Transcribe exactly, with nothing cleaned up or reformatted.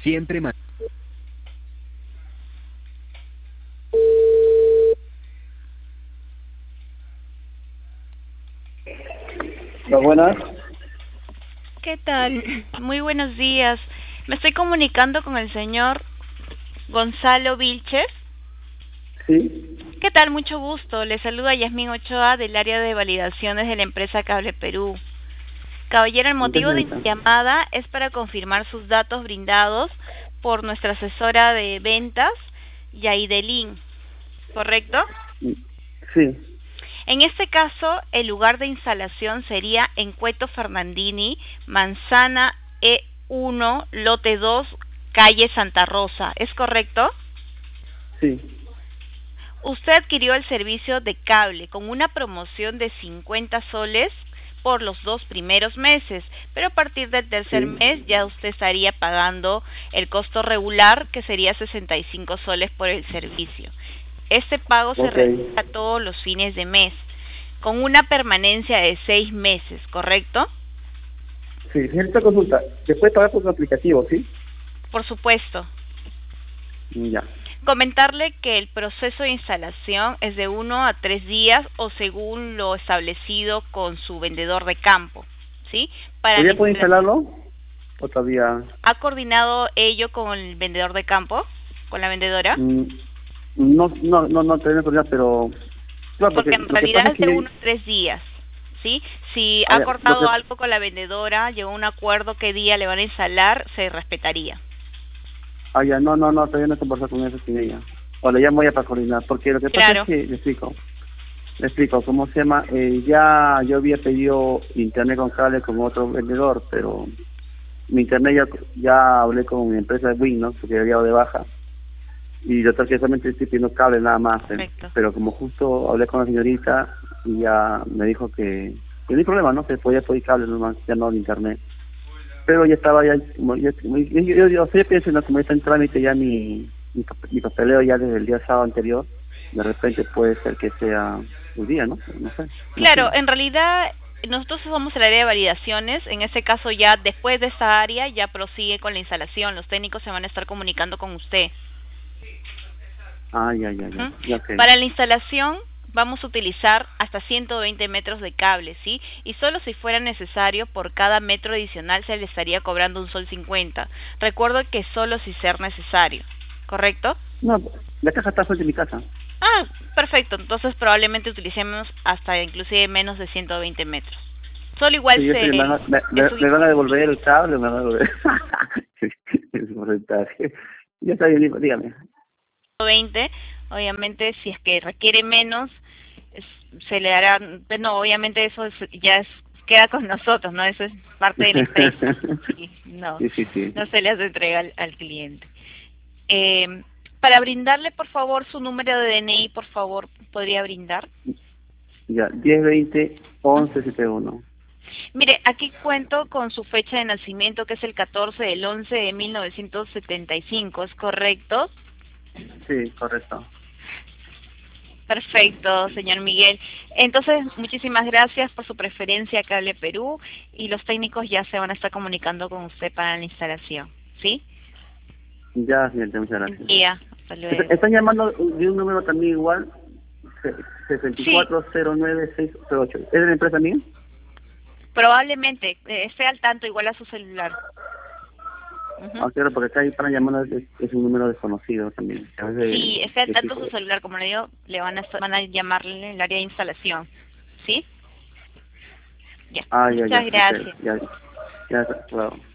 Siempre más. Hola, buenas. ¿Qué tal? Muy buenos días. Me estoy comunicando con el señor Gonzalo Vilches. Sí, ¿Qué tal? Mucho gusto. Le saluda Yasmín Ochoa del área de validaciones de la empresa Cable Perú. Caballero, el ¿en qué motivo de mi señorita? llamada es para confirmar sus datos brindados por nuestra asesora de ventas, Yaidelin, ¿correcto? Sí, En este caso, el lugar de instalación sería en Cueto Fernandini, Manzana E uno, lote dos, calle Santa Rosa. ¿Es correcto? sí, Usted adquirió el servicio de cable con una promoción de cincuenta soles por los dos primeros meses, pero a partir del tercer sí. mes ya usted estaría pagando el costo regular, que sería sesenta y cinco soles por el servicio. Este pago se Ok. realiza todos los fines de mes, con una permanencia de seis meses, ¿correcto? Sí, señorita consulta. ¿Se puede pagar por un aplicativo, sí? Por supuesto. Ya. Comentarle que el proceso de instalación es de uno a tres días o según lo establecido con su vendedor de campo, ¿sí? Para ¿Hoy la día puedo instalación. instalarlo? ¿O todavía? ¿Ha coordinado ello con el vendedor de campo? ¿Con la vendedora? Mm, no, no, no, no tengo problema, pero... Claro, porque Porque en lo que pasa realidad es es que de yo... uno a tres días, ¿sí? Si Ah, ha ya, lo que... acordado algo con la vendedora, llegó a un acuerdo qué día le van a instalar, se respetaría. Ah, ya, no, no, no, todavía no he conversado con eso sin ella. O le llamo ya para coordinar, porque lo que pasa es Claro, que, le explico, le explico, ¿cómo se llama? Eh, ya yo había pedido internet con cable con otro vendedor, pero mi internet ya, ya hablé con mi empresa de Win, ¿no? Porque había dado de baja. Y yo que solamente estoy pidiendo cable nada más. eh, correcto. Pero como justo hablé con la señorita y ya me dijo que, que no hay problema, ¿no? Que podía pedir cable nomás, ya no el internet. Pero ya estaba ya, como, ya como- yo, yo, yo, yo sé, pienso, ¿no? Como ya está en trámite ya mi, mi, pap- mi papeleo ya desde el día sábado anterior, de repente puede ser que sea un día, ¿no? No sé, no Claro, sé. en realidad nosotros somos el área de validaciones. En ese caso ya después de esta área ya prosigue con la instalación. Los técnicos se van a estar comunicando con usted. Ah, ya, ya, ya, Ujú. ya, ok. Para la instalación vamos a utilizar hasta ciento veinte metros de cable, ¿sí? Y solo si fuera necesario, por cada metro adicional se le estaría cobrando un sol cincuenta. Recuerdo que solo si ser necesario, ¿correcto? No, la caja está frente a mi casa. Ah, perfecto. Entonces probablemente utilicemos hasta inclusive menos de ciento veinte metros. Solo igual Sí, yo sé se que me van a, me, es me- un me van a devolver el cable, me van a devolver el porcentaje. Ya está bien, digo, dígame. ciento veinte. Obviamente, si es que requiere menos, es- se le hará. No, obviamente eso es- ya es, queda con nosotros, ¿no? Eso es parte de la empresa. Sí, no, Sí, sí, sí. no se le hace entrega al, al cliente. Eh, para brindarle, por favor, su número de D N I, por favor, podría brindar. Ya, diez veinte once setenta y uno. Mire, aquí cuento con su fecha de nacimiento, que es el catorce del once de mil novecientos setenta y cinco, ¿es correcto? Sí, correcto. Perfecto, señor Miguel. Entonces, muchísimas gracias por su preferencia a Cable Perú y los técnicos ya se van a estar comunicando con usted para la instalación, ¿sí? Ya, señorita, muchas Buen gracias. día, hasta Est- luego. Están llamando de un número también igual, sesenta y Sí, cuatro cero nueve seis cero ocho. ¿Es de la empresa mía? probablemente, eh, esté al tanto igual a su celular. Ujú. Ah, claro, porque acá hay para llamando es, es un número desconocido también. A veces Sí, esté al de tanto fijo. su celular, como le digo, le van a, estar- van a llamarle en el área de instalación, ¿sí? Ya, Ah, ya, ya, muchas ok, gracias. ya, ya, claro.